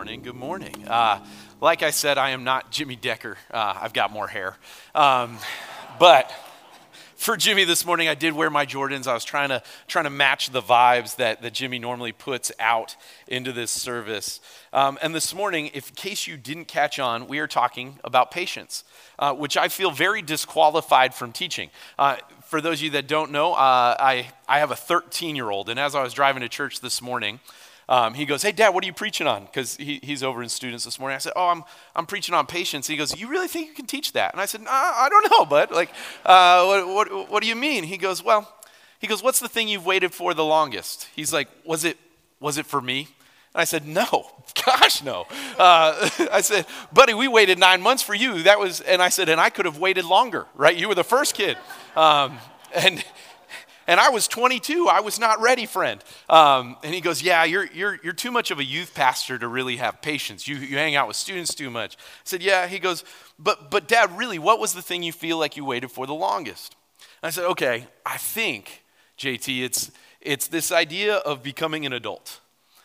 morning. Good morning. Like I said, I am not Jimmy Decker. I've got more hair. But for Jimmy this morning, I did wear my Jordans. I was trying to match the vibes that Jimmy normally puts out into this service. And this morning, in case you didn't catch on, we are talking about patience, which I feel very disqualified from teaching. For those of you that don't know, I have a 13-year-old, and as I was driving to church this morning, he goes, "Hey, Dad, what are you preaching on?" Because he's over in students this morning. I said, "Oh, I'm preaching on patience." He goes, "You really think you can teach that?" And I said, "I don't know, bud. Like, what do you mean?" He goes, "What's the thing you've waited for the longest?" He's like, "Was it for me?" And I said, "No, gosh, no." I said, "Buddy, we waited 9 months for you. And I said, "And I could have waited longer, right? You were the first kid." And I was 22. I was not ready, friend. And he goes, "Yeah, you're too much of a youth pastor to really have patience. You hang out with students too much." I said, "Yeah." He goes, but Dad, really, what was the thing you feel like you waited for the longest?" And I said, "Okay, I think, JT, it's this idea of becoming an adult.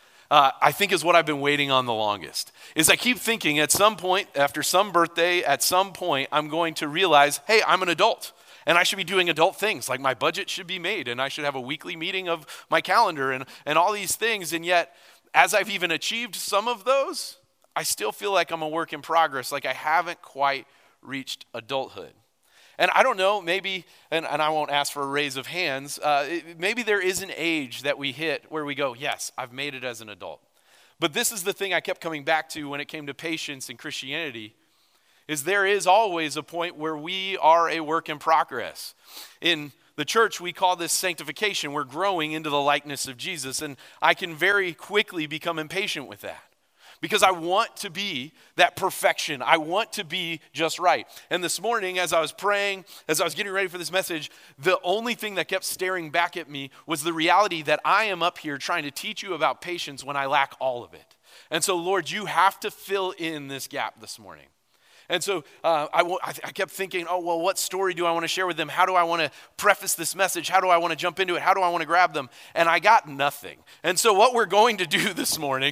I think is what I've been waiting on the longest. Is I keep thinking at some point, after some birthday, at some point, I'm going to realize, hey, I'm an adult. And I should be doing adult things, like my budget should be made, and I should have a weekly meeting of my calendar and all these things. And yet, as I've even achieved some of those, I still feel like I'm a work in progress, like I haven't quite reached adulthood. And I don't know, maybe, and I won't ask for a raise of hands, maybe there is an age that we hit where we go, yes, I've made it as an adult. But this is the thing I kept coming back to when it came to patience and Christianity, is there is always a point where we are a work in progress. In the church, we call this sanctification. We're growing into the likeness of Jesus, and I can very quickly become impatient with that because I want to be that perfection. I want to be just right. And this morning, as I was praying, as I was getting ready for this message, the only thing that kept staring back at me was the reality that I am up here trying to teach you about patience when I lack all of it. And so, Lord, you have to fill in this gap this morning. And so I kept thinking, oh, well, what story do I want to share with them? How do I want to preface this message? How do I want to jump into it? How do I want to grab them? And I got nothing. And so what we're going to do this morning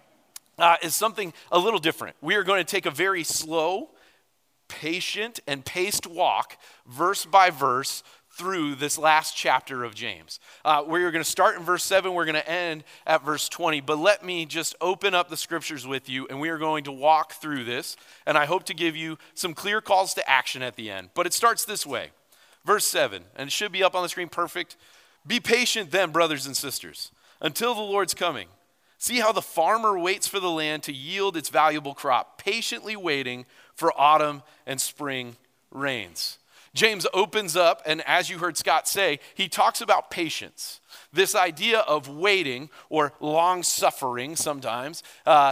is something a little different. We are going to take a very slow, patient, and paced walk, verse by verse, through this last chapter of James. We're going to start in verse 7. We're going to end at verse 20. But let me just open up the scriptures with you, and we are going to walk through this. And I hope to give you some clear calls to action at the end. But it starts this way. Verse 7, and it should be up on the screen perfect. "Be patient then, brothers and sisters, until the Lord's coming. See how the farmer waits for the land to yield its valuable crop, patiently waiting for autumn and spring rains." James opens up, and as you heard Scott say, he talks about patience, this idea of waiting or long-suffering sometimes,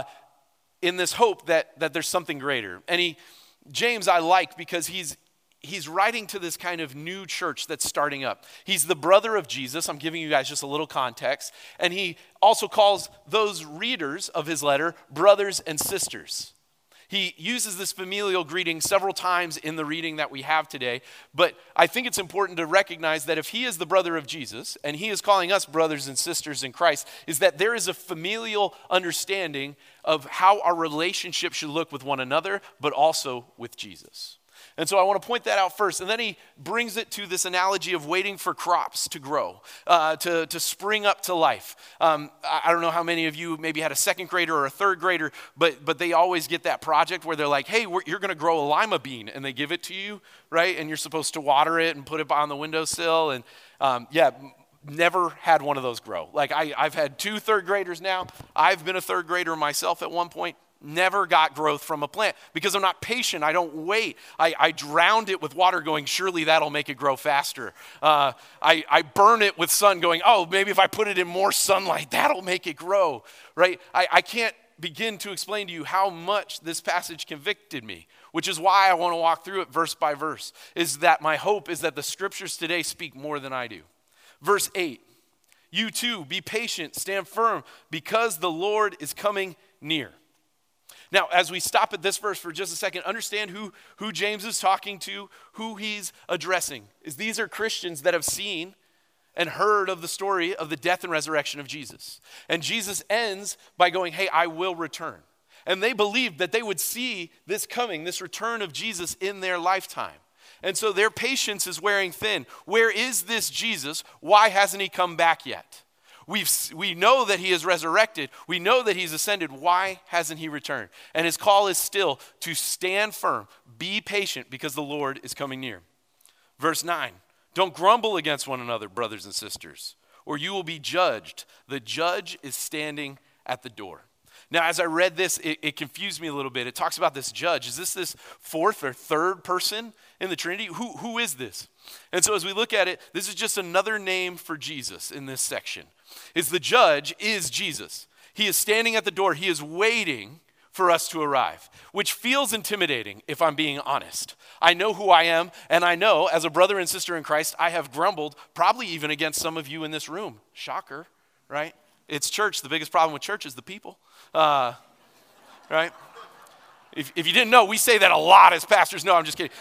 in this hope that there's something greater. And James I like because he's writing to this kind of new church that's starting up. He's the brother of Jesus. I'm giving you guys just a little context. And he also calls those readers of his letter brothers and sisters. He uses this familial greeting several times in the reading that we have today, but I think it's important to recognize that if he is the brother of Jesus, and he is calling us brothers and sisters in Christ, is that there is a familial understanding of how our relationship should look with one another, but also with Jesus. And so I want to point that out first. And then he brings it to this analogy of waiting for crops to grow, to spring up to life. I don't know how many of you maybe had a second grader or a third grader, but they always get that project where they're like, hey, you're going to grow a lima bean. And they give it to you, right? And you're supposed to water it and put it on the windowsill. And never had one of those grow. Like I've had 2 third graders now. I've been a third grader myself at one point. Never got growth from a plant because I'm not patient. I don't wait. I drowned it with water going, surely that'll make it grow faster. I burn it with sun going, oh, maybe if I put it in more sunlight, that'll make it grow, right? I can't begin to explain to you how much this passage convicted me, which is why I want to walk through it verse by verse, is that my hope is that the scriptures today speak more than I do. Verse 8, "You too, be patient, stand firm, because the Lord is coming near." Now, as we stop at this verse for just a second, understand who James is talking to, who he's addressing. These are Christians that have seen and heard of the story of the death and resurrection of Jesus. And Jesus ends by going, hey, I will return. And they believed that they would see this coming, this return of Jesus in their lifetime. And so their patience is wearing thin. Where is this Jesus? Why hasn't he come back yet? We know that he is resurrected. We know that he's ascended. Why hasn't he returned? And his call is still to stand firm, be patient, because the Lord is coming near. Verse 9, don't grumble against one another, brothers and sisters, or you will be judged. The judge is standing at the door. Now, as I read this, it confused me a little bit. It talks about this judge. Is this fourth or third person in the Trinity? Who is this? And so as we look at it, this is just another name for Jesus in this section. Is the judge is Jesus. He is standing at the door. He is waiting for us to arrive, which feels intimidating if I'm being honest. I know who I am, and I know as a brother and sister in Christ, I have grumbled probably even against some of you in this room. Shocker, right? It's church. The biggest problem with church is the people, right? If you didn't know, we say that a lot as pastors. No, I'm just kidding.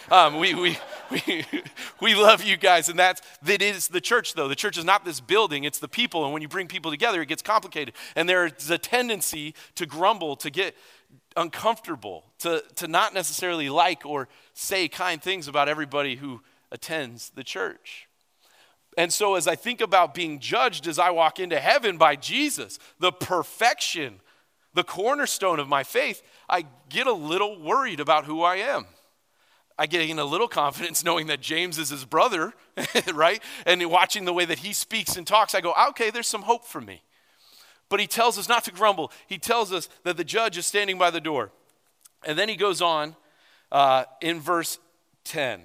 We love you guys, and that is the church, though. The church is not this building, it's the people, and when you bring people together, it gets complicated. And there's a tendency to grumble, to get uncomfortable, to not necessarily like or say kind things about everybody who attends the church. And so as I think about being judged as I walk into heaven by Jesus, the perfection, the cornerstone of my faith, I get a little worried about who I am. I get in a little confidence knowing that James is his brother, right? And watching the way that he speaks and talks, I go, okay, there's some hope for me. But he tells us not to grumble. He tells us that the judge is standing by the door. And then he goes on in verse 10.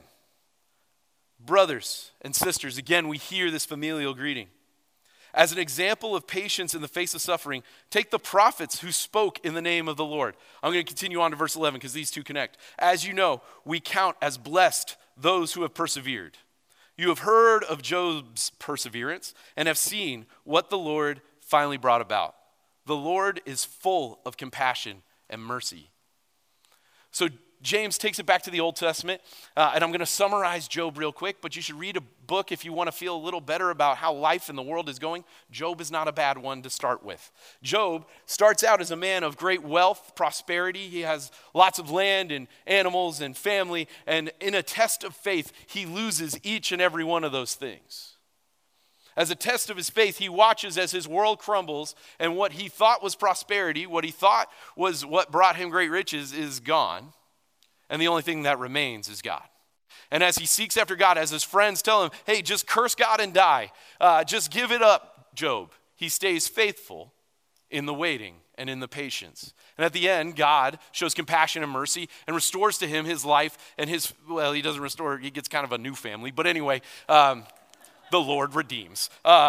Brothers and sisters, again, we hear this familial greeting. As an example of patience in the face of suffering, take the prophets who spoke in the name of the Lord. I'm going to continue on to verse 11 because these two connect. As you know, we count as blessed those who have persevered. You have heard of Job's perseverance and have seen what the Lord finally brought about. The Lord is full of compassion and mercy. So James takes it back to the Old Testament, and I'm going to summarize Job real quick, but you should read a book if you want to feel a little better about how life in the world is going. Job is not a bad one to start with. Job starts out as a man of great wealth, prosperity. He has lots of land and animals and family, and in a test of faith, he loses each and every one of those things. As a test of his faith, he watches as his world crumbles, and what he thought was prosperity, what he thought was what brought him great riches, is gone. And the only thing that remains is God. And as he seeks after God, as his friends tell him, hey, just curse God and die. Just give it up, Job. He stays faithful in the waiting and in the patience. And at the end, God shows compassion and mercy and restores to him his life and his, well, he doesn't restore, he gets kind of a new family. But anyway, the Lord redeems.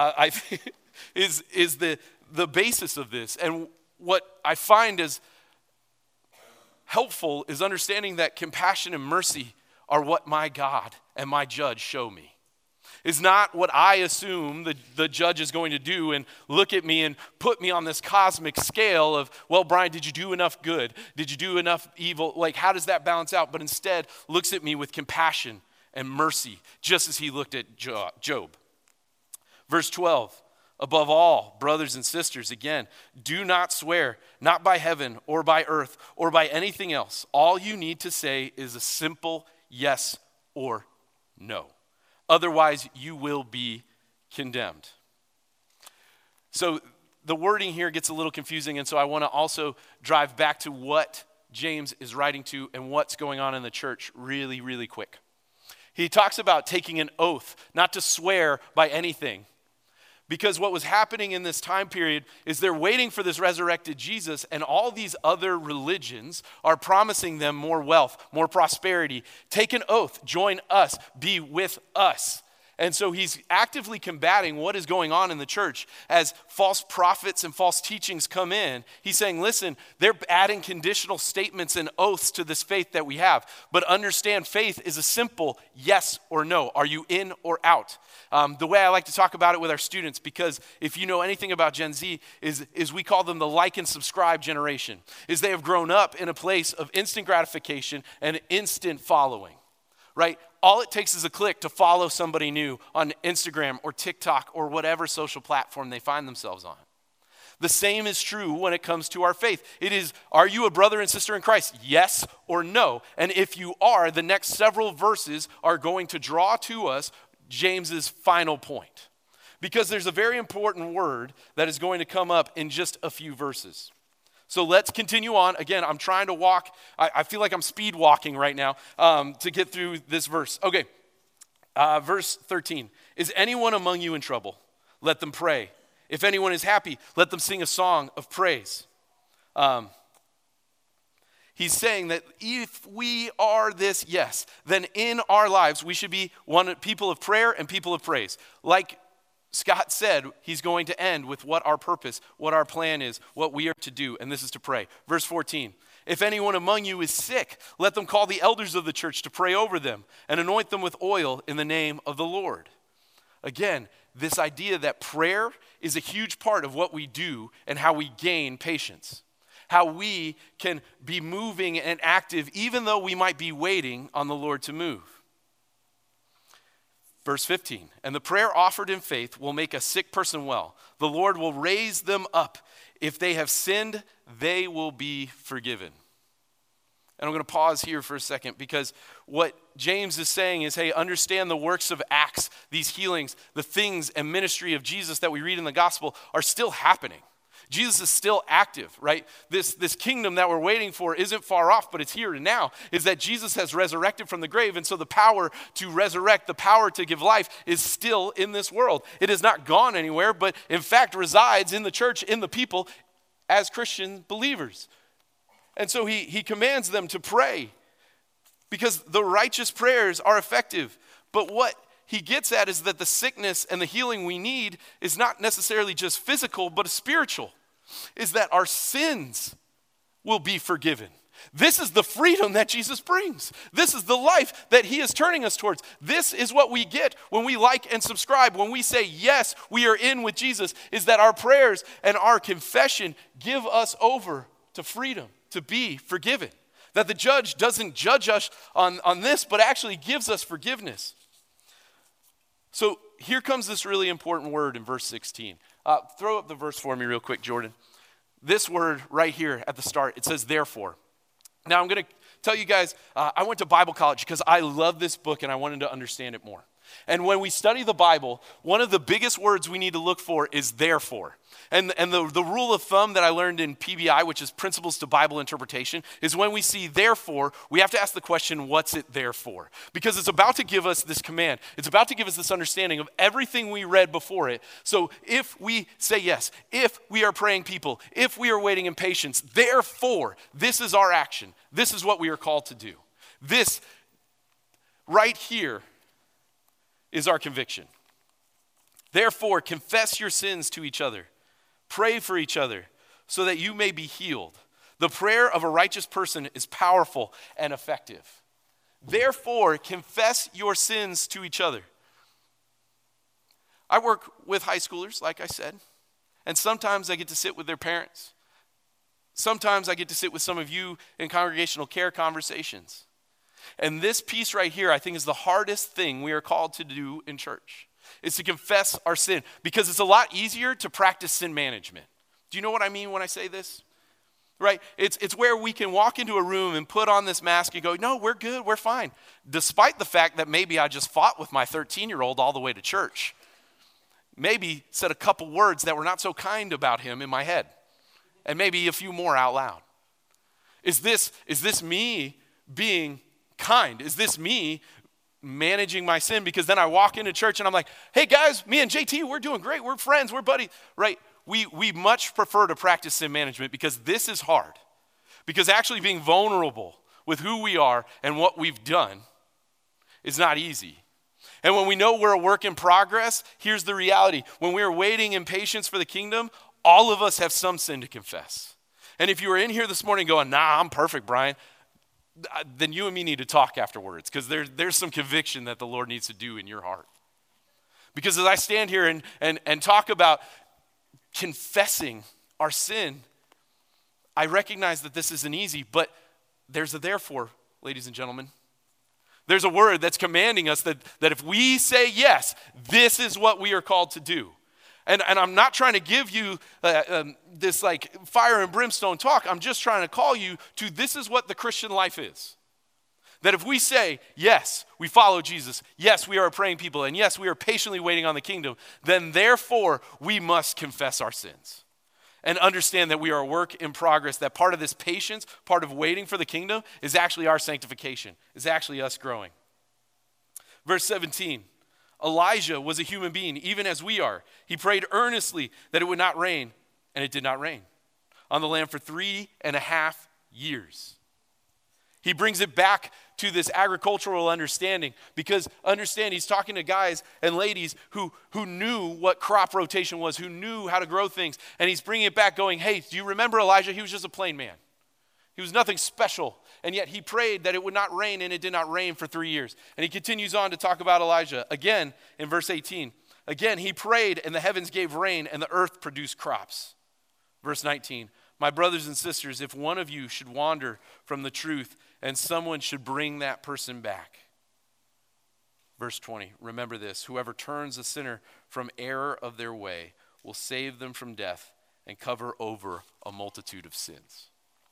Is the basis of this. And what I find is helpful is understanding that compassion and mercy are what my God and my judge show me. It's not what I assume the judge is going to do and look at me and put me on this cosmic scale of, well, Brian, did you do enough good? Did you do enough evil? Like, how does that balance out? But instead looks at me with compassion and mercy, just as he looked at Job. Verse 12. Above all, brothers and sisters, again, do not swear, not by heaven or by earth or by anything else. All you need to say is a simple yes or no. Otherwise, you will be condemned. So the wording here gets a little confusing, and so I want to also drive back to what James is writing to and what's going on in the church really, really quick. He talks about taking an oath, not to swear by anything. Because what was happening in this time period is they're waiting for this resurrected Jesus, and all these other religions are promising them more wealth, more prosperity. Take an oath, join us, be with us. And so he's actively combating what is going on in the church as false prophets and false teachings come in. He's saying, listen, they're adding conditional statements and oaths to this faith that we have. But understand, faith is a simple yes or no. Are you in or out? The way I like to talk about it with our students, because if you know anything about Gen Z, is we call them the like and subscribe generation, is they have grown up in a place of instant gratification and instant following, right? All it takes is a click to follow somebody new on Instagram or TikTok or whatever social platform they find themselves on. The same is true when it comes to our faith. It is, are you a brother and sister in Christ? Yes or no? And if you are, the next several verses are going to draw to us James's final point. Because there's a very important word that is going to come up in just a few verses. So let's continue on. Again, I'm trying to walk. I feel like I'm speed walking right now to get through this verse. Okay, verse 13. Is anyone among you in trouble? Let them pray. If anyone is happy, let them sing a song of praise. He's saying that if we are this, yes, then in our lives we should be people of prayer and people of praise. Like Scott said, he's going to end with what our purpose, what our plan is, what we are to do, and this is to pray. Verse 14, if anyone among you is sick, let them call the elders of the church to pray over them and anoint them with oil in the name of the Lord. Again, this idea that prayer is a huge part of what we do and how we gain patience. How we can be moving and active even though we might be waiting on the Lord to move. Verse 15, and the prayer offered in faith will make a sick person well. The Lord will raise them up. If they have sinned, they will be forgiven. And I'm going to pause here for a second because what James is saying is, hey, understand the works of Acts, these healings, the things and ministry of Jesus that we read in the gospel are still happening. Jesus is still active, right? This kingdom that we're waiting for isn't far off, but it's here and now, is that Jesus has resurrected from the grave, and so the power to resurrect, the power to give life is still in this world. It has not gone anywhere, but in fact resides in the church, in the people, as Christian believers. And so he commands them to pray because the righteous prayers are effective. But what he gets at is that the sickness and the healing we need is not necessarily just physical, but spiritual. Is that our sins will be forgiven. This is the freedom that Jesus brings. This is the life that he is turning us towards. This is what we get when we like and subscribe, when we say, yes, we are in with Jesus, is that our prayers and our confession give us over to freedom, to be forgiven. That the judge doesn't judge us on this, but actually gives us forgiveness. So here comes this really important word in verse 16. Throw up the verse for me real quick, Jordan. This word right here at the start, it says therefore. Now I'm going to tell you guys, I went to Bible college because I love this book and I wanted to understand it more. And when we study the Bible, one of the biggest words we need to look for is therefore. And the rule of thumb that I learned in PBI, which is Principles to Bible Interpretation, is when we see therefore, we have to ask the question, what's it there for? Because it's about to give us this command. It's about to give us this understanding of everything we read before it. So if we say yes, if we are praying people, if we are waiting in patience, therefore, this is our action. This is what we are called to do. This right here is our conviction. Therefore, confess your sins to each other. Pray for each other so that you may be healed. The prayer of a righteous person is powerful and effective. Therefore, confess your sins to each other. I work with high schoolers, like I said, and sometimes I get to sit with their parents. Sometimes I get to sit with some of you in congregational care conversations. And this piece right here, I think, is the hardest thing we are called to do in church. Is to confess our sin, because it's a lot easier to practice sin management. Do you know what I mean when I say this? Right? It's where we can walk into a room and put on this mask and go, no, we're good, we're fine. Despite the fact that maybe I just fought with my 13-year-old all the way to church. Maybe said a couple words that were not so kind about him in my head. And maybe a few more out loud. Is this me being kind? Is this me managing my sin? Because then I walk into church and I'm like, hey guys, me and JT, we're doing great. We're friends, we're buddies, right? We much prefer to practice sin management because this is hard. Because actually being vulnerable with who we are and what we've done is not easy. And when we know we're a work in progress, here's the reality. When we are waiting in patience for the kingdom, all of us have some sin to confess. And if you were in here this morning going, nah, I'm perfect, Brian, then you and me need to talk afterwards, because there's some conviction that the Lord needs to do in your heart. Because as I stand here and talk about confessing our sin, I recognize that this isn't easy, but there's a therefore, ladies and gentlemen. There's a word that's commanding us that if we say yes, this is what we are called to do. And I'm not trying to give you this like fire and brimstone talk. I'm just trying to call you to this is what the Christian life is. That if we say, yes, we follow Jesus, yes, we are a praying people, and yes, we are patiently waiting on the kingdom, then therefore we must confess our sins and understand that we are a work in progress, that part of this patience, part of waiting for the kingdom is actually our sanctification, is actually us growing. Verse 17, Elijah was a human being, even as we are. He prayed earnestly that it would not rain, and it did not rain on the land for 3.5 years. He brings it back to this agricultural understanding because understand he's talking to guys and ladies who knew what crop rotation was, who knew how to grow things. And he's bringing it back going, hey, do you remember Elijah? He was just a plain man. He was nothing special. And yet he prayed that it would not rain, and it did not rain for 3 years. And he continues on to talk about Elijah again in verse 18. Again, he prayed and the heavens gave rain and the earth produced crops. Verse 19, my brothers and sisters, if one of you should wander from the truth and someone should bring that person back. Verse 20, remember this, whoever turns a sinner from error of their way will save them from death and cover over a multitude of sins.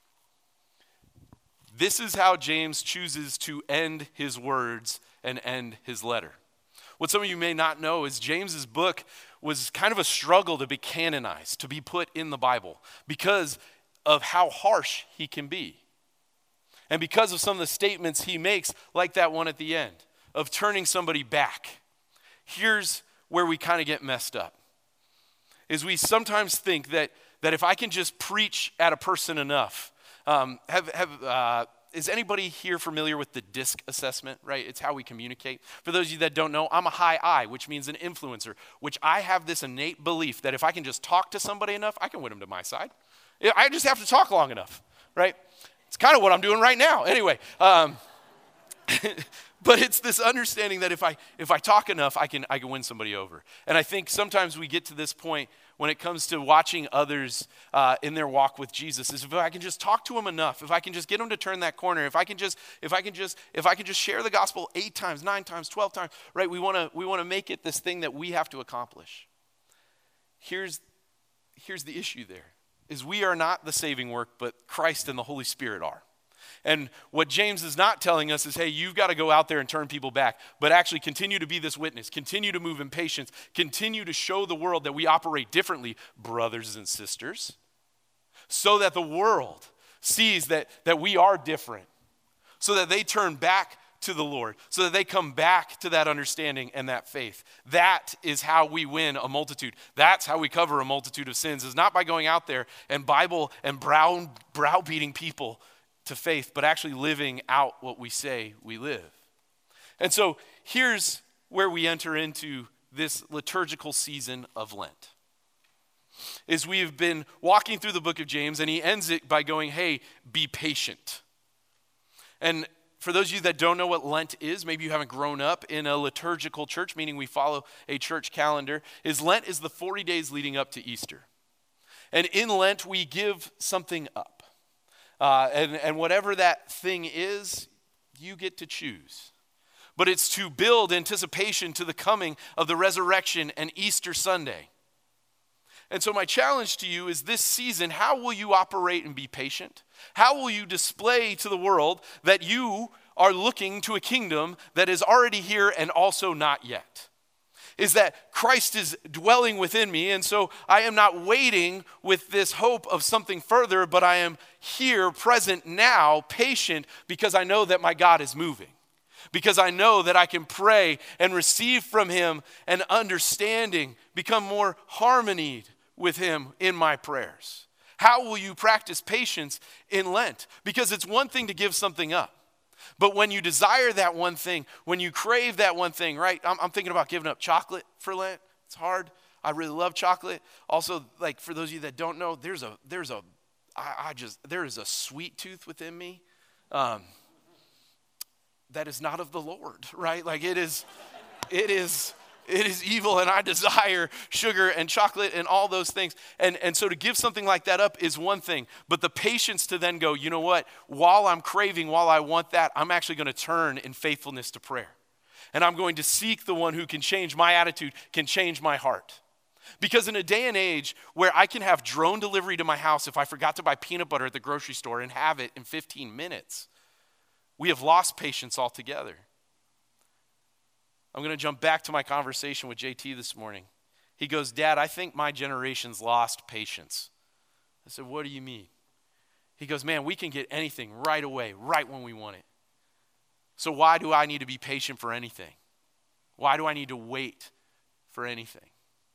This is how James chooses to end his words and end his letter. What some of you may not know is James's book was kind of a struggle to be canonized, to be put in the Bible, because of how harsh he can be. And because of some of the statements he makes, like that one at the end, of turning somebody back. Here's where we kind of get messed up, is we sometimes think that if I can just preach at a person enough, is anybody here familiar with the DISC assessment, right? It's how we communicate. For those of you that don't know, I'm a high I, which means an influencer, which I have this innate belief that if I can just talk to somebody enough, I can win them to my side. I just have to talk long enough, right? It's kind of what I'm doing right now. Anyway, but it's this understanding that if I talk enough, I can win somebody over. And I think sometimes we get to this point when it comes to watching others in their walk with Jesus, is if I can just talk to them enough, if I can just get them to turn that corner, if I can just share the gospel 8 times, 9 times, 12 times, right? We want to make it this thing that we have to accomplish. Here's the issue there. Is we are not the saving work, but Christ and the Holy Spirit are. And what James is not telling us is, hey, you've got to go out there and turn people back, but actually continue to be this witness, continue to move in patience, continue to show the world that we operate differently, brothers and sisters, so that the world sees that we are different, so that they turn back to the Lord, so that they come back to that understanding and that faith. That is how we win a multitude. That's how we cover a multitude of sins, is not by going out there and Bible and browbeating people to faith, but actually living out what we say we live. And so here's where we enter into this liturgical season of Lent. Is we've been walking through the book of James, and he ends it by going, hey, be patient. And for those of you that don't know what Lent is, maybe you haven't grown up in a liturgical church, meaning we follow a church calendar, is Lent is the 40 days leading up to Easter. And in Lent, we give something up. And whatever that thing is, you get to choose. But it's to build anticipation to the coming of the resurrection and Easter Sunday. And so my challenge to you is this season, how will you operate and be patient? How will you display to the world that you are looking to a kingdom that is already here and also not yet? Is that Christ is dwelling within me, and so I am not waiting with this hope of something further, but I am here, present now, patient, because I know that my God is moving. Because I know that I can pray and receive from him an understanding, become more harmonied with him in my prayers. How will you practice patience in Lent? Because it's one thing to give something up. But when you desire that one thing, when you crave that one thing, right? I'm thinking about giving up chocolate for Lent. It's hard. I really love chocolate. Also, like for those of you that don't know, there is a sweet tooth within me that is not of the Lord, right? Like it is evil, and I desire sugar and chocolate and all those things. And so to give something like that up is one thing, but the patience to then go, you know what? While I'm craving, while I want that, I'm actually going to turn in faithfulness to prayer. And I'm going to seek the one who can change my attitude, can change my heart. Because in a day and age where I can have drone delivery to my house if I forgot to buy peanut butter at the grocery store and have it in 15 minutes, we have lost patience altogether. I'm going to jump back to my conversation with JT this morning. He goes, Dad, I think my generation's lost patience. I said, what do you mean? He goes, man, we can get anything right away, right when we want it. So why do I need to be patient for anything? Why do I need to wait for anything?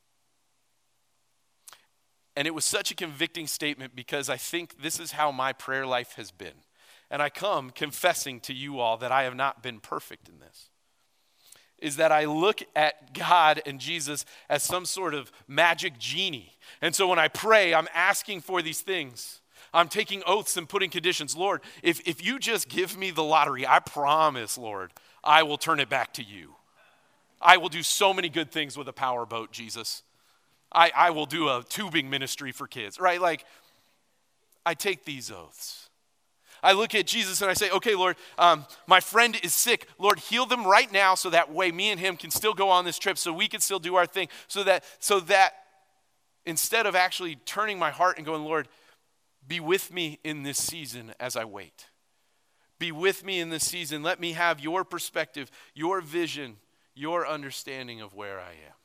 And it was such a convicting statement because I think this is how my prayer life has been. And I come confessing to you all that I have not been perfect in this. Is that I look at God and Jesus as some sort of magic genie. And so when I pray, I'm asking for these things. I'm taking oaths and putting conditions. Lord, if you just give me the lottery, I promise, Lord, I will turn it back to you. I will do so many good things with a powerboat, Jesus. I will do a tubing ministry for kids, right? Like, I take these oaths. I look at Jesus and I say, okay, Lord, my friend is sick. Lord, heal them right now so that way me and him can still go on this trip, so we can still do our thing, so that instead of actually turning my heart and going, Lord, be with me in this season as I wait. Be with me in this season. Let me have your perspective, your vision, your understanding of where I am.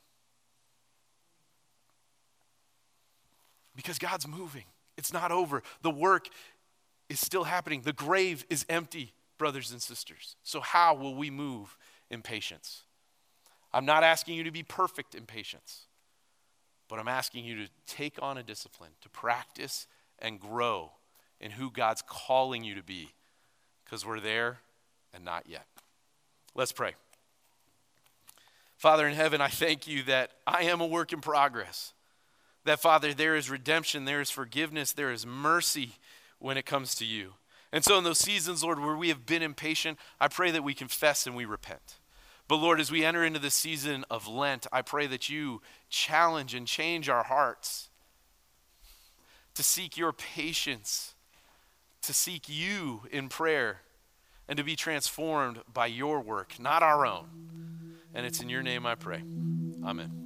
Because God's moving. It's not over. The work is still happening. The grave is empty, brothers and sisters. So how will we move in patience? I'm not asking you to be perfect in patience, but I'm asking you to take on a discipline, to practice and grow in who God's calling you to be, because we're there and not yet. Let's pray. Father in heaven, I thank you that I am a work in progress. That, Father, there is redemption, there is forgiveness, there is mercy when it comes to you. And so in those seasons, Lord, where we have been impatient, I pray that we confess and we repent. But Lord, as we enter into the season of Lent, I pray that you challenge and change our hearts to seek your patience, to seek you in prayer, and to be transformed by your work, not our own. And it's in your name I pray. Amen.